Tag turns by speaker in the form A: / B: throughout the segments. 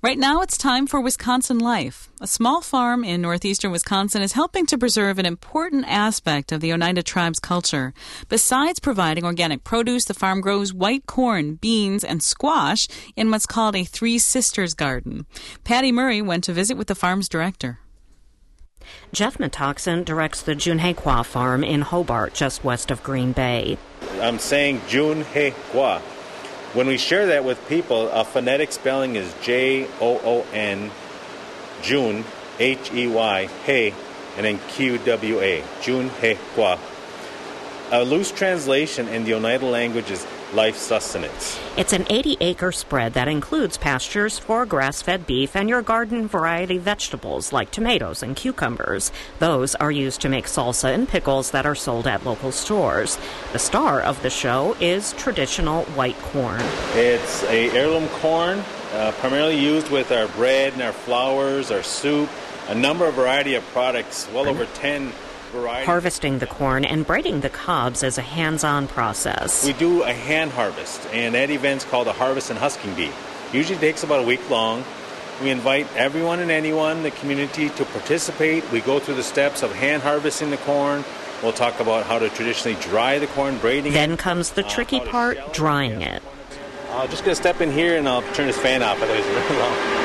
A: Right now, it's time for Wisconsin Life. A small farm in northeastern Wisconsin is helping to preserve an important aspect of the Oneida tribe's culture. Besides providing organic produce, the farm grows white corn, beans, and squash in what's called a Three Sisters garden. Patty Murray went to visit with the farm's director.
B: Jeff Metoxen directs the Junhekwa farm in Hobart, just west of Green Bay.
C: I'm saying Junhekwa. When we share that with people, a phonetic spelling is J-O-O-N, June, H-E-Y, Hey, and then Q-W-A, Junhekwa. A loose translation in the Oneida language is life sustenance.
B: It's an 80-acre spread that includes pastures for grass-fed beef and your garden variety vegetables like tomatoes and cucumbers. Those are used to make salsa and pickles that are sold at local stores. The star of the show is traditional white corn.
C: It's a heirloom corn, primarily used with our bread and our flours, our soup, a number of variety of products, well over 10 varieties.
B: Harvesting the corn and braiding the cobs is a hands-on process.
C: We do a hand harvest, and that event's called a harvest and husking bee. Usually takes about a week long. We invite everyone and anyone in the community to participate. We go through the steps of hand harvesting the corn. We'll talk about how to traditionally dry the corn, braiding it.
B: Then comes the tricky part, drying it.
C: I'm just going to step in here and I'll turn this fan off, otherwise it's really long.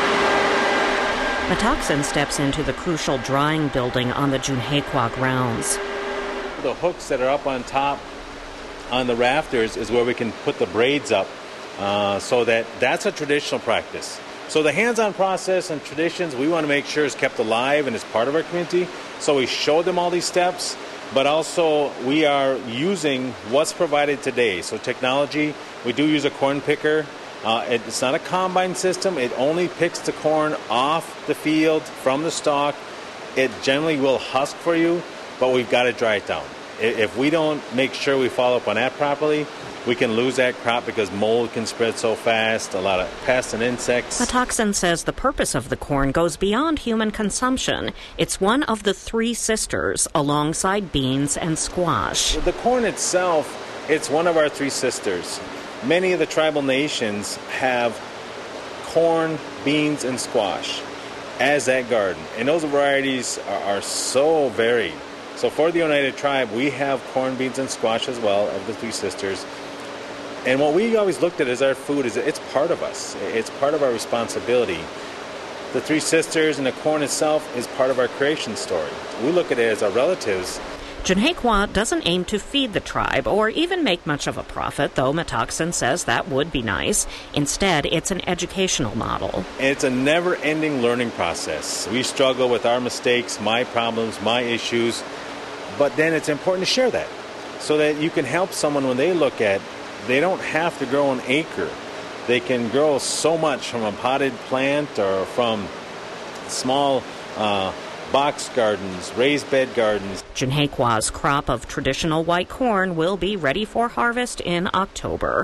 B: Metoxen steps into the crucial drying building on the Junhekwa grounds.
C: The hooks that are up on top on the rafters is where we can put the braids up, so that's a traditional practice. So the hands-on process and traditions we want to make sure is kept alive and is part of our community. So we show them all these steps, but also we are using what's provided today. So technology, we do use a corn picker. It's not a combine system. It only picks the corn off the field from the stalk. It generally will husk for you, but we've got to dry it down. If we don't make sure we follow up on that properly, we can lose that crop because mold can spread so fast, a lot of pests and insects.
B: Metoxen says the purpose of the corn goes beyond human consumption. It's one of the Three Sisters alongside beans and squash.
C: The corn itself, it's one of our Three Sisters. Many of the tribal nations have corn, beans, and squash as that garden. And those varieties are so varied. So for the Oneida tribe, we have corn, beans, and squash as well of the Three Sisters. And what we always looked at as our food is it's part of us. It's part of our responsibility. The Three Sisters and the corn itself is part of our creation story. We look at it as our relatives.
B: Junhekwa doesn't aim to feed the tribe or even make much of a profit, though Metoxen says that would be nice. Instead, it's an educational model.
C: It's a never-ending learning process. We struggle with our mistakes, my problems, my issues, but then it's important to share that so that you can help someone when they look at, they don't have to grow an acre. They can grow so much from a potted plant or from small box gardens, raised bed gardens.
B: Junhekwa's crop of traditional white corn will be ready for harvest in October.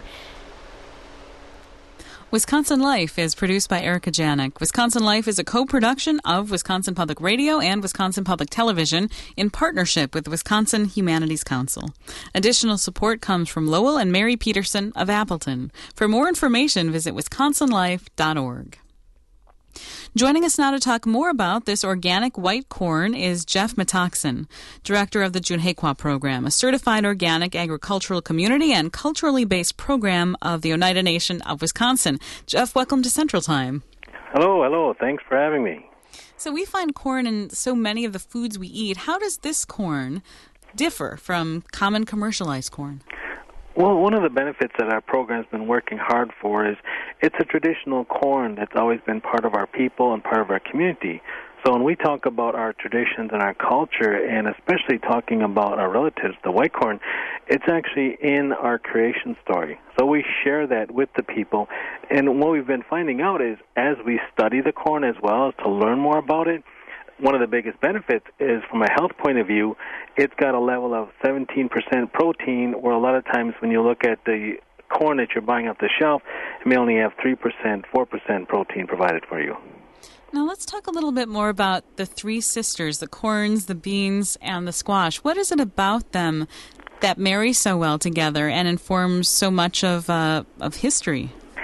A: Wisconsin Life is produced by Erica Janik. Wisconsin Life is a co-production of Wisconsin Public Radio and Wisconsin Public Television in partnership with the Wisconsin Humanities Council. Additional support comes from Lowell and Mary Peterson of Appleton. For more information, visit wisconsinlife.org. Joining us now to talk more about this organic white corn is Jeff Metoxen, director of the Junhekwa program, a certified organic agricultural community and culturally based program of the Oneida Nation of Wisconsin. Jeff, welcome to Central Time.
D: Hello. Thanks for having me.
A: So we find corn in so many of the foods we eat. How does this corn differ from common commercialized corn?
D: Well, one of the benefits that our program's been working hard for is it's a traditional corn that's always been part of our people and part of our community. So when we talk about our traditions and our culture, and especially talking about our relatives, the white corn, it's actually in our creation story. So we share that with the people. And what we've been finding out is as we study the corn as well as to learn more about it, one of the biggest benefits is from a health point of view, it's got a level of 17% protein, where a lot of times when you look at the corn that you're buying off the shelf, it may only have 3%, 4% protein provided for you.
A: Now let's talk a little bit more about the Three Sisters, the corns, the beans, and the squash. What is it about them that marry so well together and informs so much of history?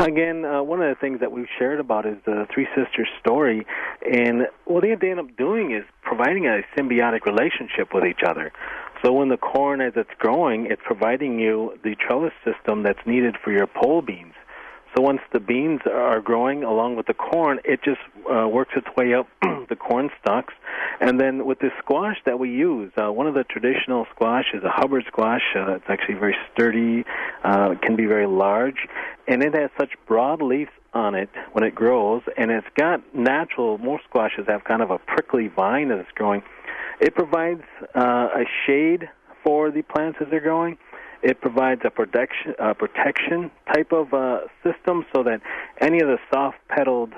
D: Again, one of the things that we've shared about is the Three Sisters story, and what they end up doing is providing a symbiotic relationship with each other. So when the corn, as it's growing, it's providing you the trellis system that's needed for your pole beans. So once the beans are growing along with the corn, it just works its way up the corn stalks. And then with the squash that we use, one of the traditional squash is a Hubbard squash. It's actually very sturdy, can be very large, and it has such broad leaves on it when it grows, and it's got natural, most squashes have kind of a prickly vine that it's growing. It provides a shade for the plants as they're growing. It provides a protection type of system so that any of the soft-petaled,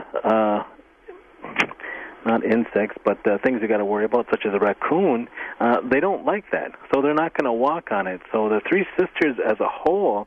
D: not insects, but things you got to worry about, such as a raccoon, they don't like that. So they're not going to walk on it. So the Three Sisters as a whole,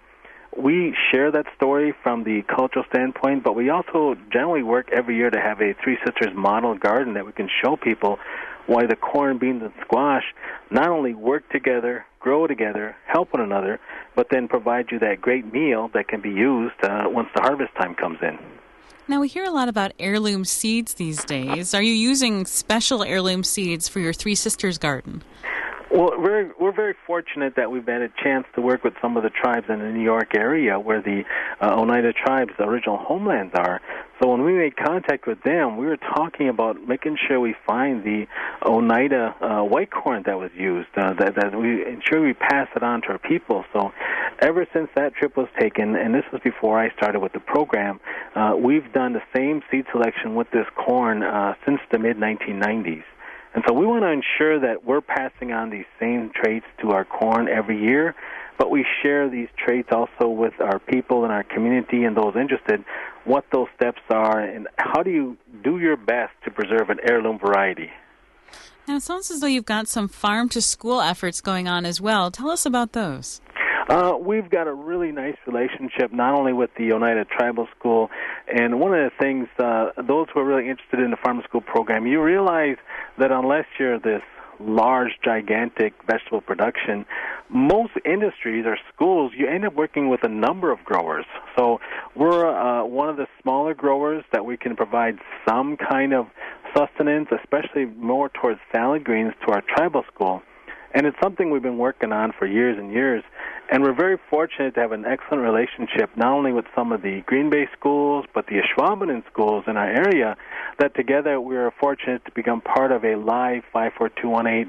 D: we share that story from the cultural standpoint, but we also generally work every year to have a Three Sisters model garden that we can show people why the corn, beans, and squash not only work together, grow together, help one another, but then provide you that great meal that can be used once the harvest time comes in.
A: Now, we hear a lot about heirloom seeds these days. Are you using special heirloom seeds for your Three Sisters garden?
D: Well, we're very fortunate that we've had a chance to work with some of the tribes in the New York area where the Oneida tribes' original homelands are. So when we made contact with them, we were talking about making sure we find the Oneida white corn that was used, that we ensure we pass it on to our people. So ever since that trip was taken, and this was before I started with the program, we've done the same seed selection with this corn since the mid-1990s. And so we want to ensure that we're passing on these same traits to our corn every year, but we share these traits also with our people in our community and those interested, what those steps are, and how do you do your best to preserve an heirloom variety.
A: Now, it sounds as though you've got some farm-to-school efforts going on as well. Tell us about those.
D: We've got a really nice relationship not only with the Oneida Tribal School, and one of the things, those who are really interested in the farm to school program, you realize that unless you're this large, gigantic vegetable production, most industries or schools, you end up working with a number of growers. So we're one of the smaller growers that we can provide some kind of sustenance, especially more towards salad greens, to our tribal school. And it's something we've been working on for years and years. And we're very fortunate to have an excellent relationship not only with some of the Green Bay schools, but the Ashwaubenon schools in our area, that together we are fortunate to become part of a live 54218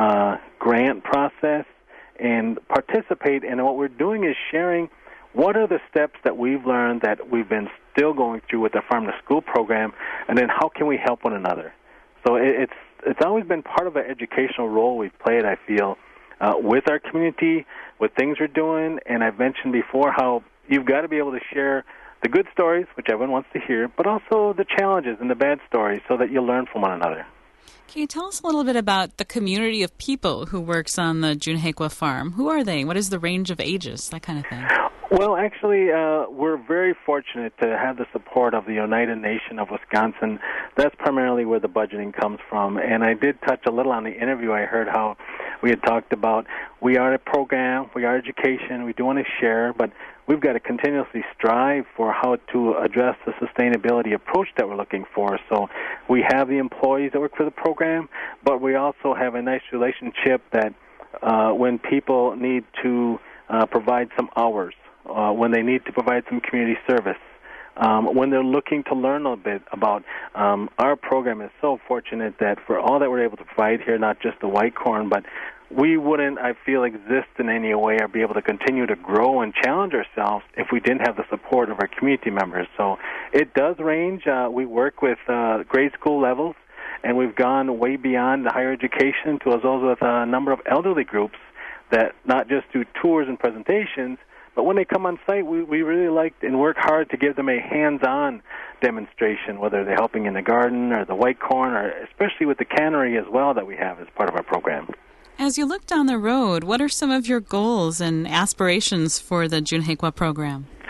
D: grant process and participate. And what we're doing is sharing what are the steps that we've learned that we've been still going through with the Farm to School program, and then how can we help one another. So it's always been part of an educational role we've played, I feel, with our community, with things we're doing. And I've mentioned before how you've got to be able to share the good stories, which everyone wants to hear, but also the challenges and the bad stories so that you learn from one another.
A: Can you tell us a little bit about the community of people who works on the Junhekwa farm? Who are they? What is the range of ages? That kind of thing.
D: Well, actually, we're very fortunate to have the support of the Oneida Nation of Wisconsin. That's primarily where the budgeting comes from. And I did touch a little on the interview. I heard how we had talked about we are a program, we are education, we do want to share, but we've got to continuously strive for how to address the sustainability approach that we're looking for. So we have the employees that work for the program, but we also have a nice relationship that when people need to provide some hours, when they need to provide some community service, when they're looking to learn a bit about our program is so fortunate that for all that we're able to provide here, not just the white corn, but we wouldn't, I feel, exist in any way or be able to continue to grow and challenge ourselves if we didn't have the support of our community members. So it does range. We work with grade school levels, and we've gone way beyond the higher education to as well as with a number of elderly groups that not just do tours and presentations, but when they come on site, we really like and work hard to give them a hands-on demonstration, whether they're helping in the garden or the white corn, or especially with the cannery as well that we have as part of our program.
A: As you look down the road, what are some of your goals and aspirations for the Junhekwa program?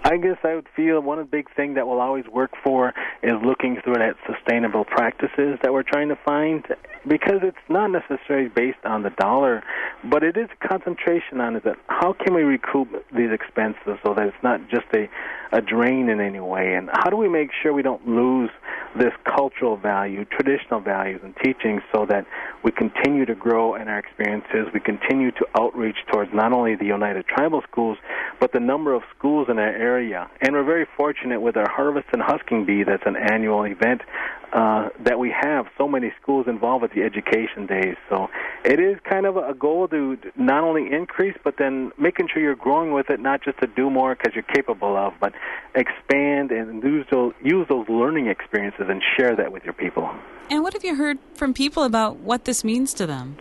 D: I guess I would feel one big thing that we'll always work for is looking through at sustainable practices that we're trying to find, because it's not necessarily based on the dollar, but it is a concentration on it, that how can we recoup these expenses so that it's not just a drain in any way, and how do we make sure we don't lose this cultural value, traditional values and teachings, so that we continue to grow in our experiences, we continue to outreach towards not only the United Tribal Schools, but the number of schools in our area. And we're very fortunate with our Harvest and Husking Bee, that's an annual event, that we have so many schools involved with the education days. So it is kind of a goal to not only increase, but then making sure you're growing with it, not just to do more because you're capable of, but expand and use those learning experiences and share that with your people.
A: And what have you heard from people about what this means to them?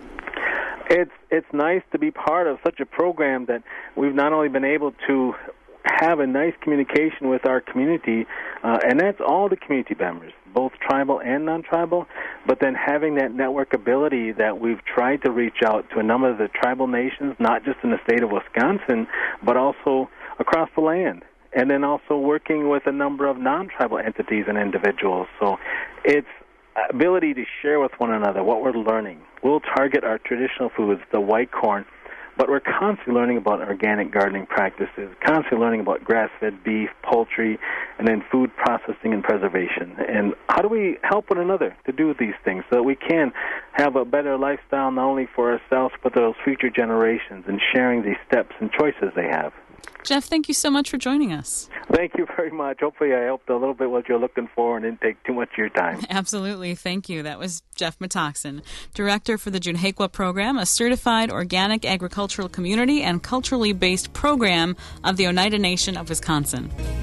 D: It's nice to be part of such a program that we've not only been able to have a nice communication with our community, and that's all the community members, both tribal and non-tribal, but then having that network ability that we've tried to reach out to a number of the tribal nations, not just in the state of Wisconsin, but also across the land, and then also working with a number of non-tribal entities and individuals. So it's ability to share with one another what we're learning. We'll target our traditional foods, the white corn, but we're constantly learning about organic gardening practices, constantly learning about grass-fed beef, poultry, and then food processing and preservation. And how do we help one another to do these things so that we can have a better lifestyle not only for ourselves but those future generations, and sharing these steps and choices they have.
A: Jeff, thank you so much for joining us.
D: Thank you very much. Hopefully I helped a little bit what you're looking for and didn't take too much of your time.
A: Absolutely. Thank you. That was Jeff Metoxen, Director for the Junhekwa Program, a certified organic agricultural community and culturally based program of the Oneida Nation of Wisconsin.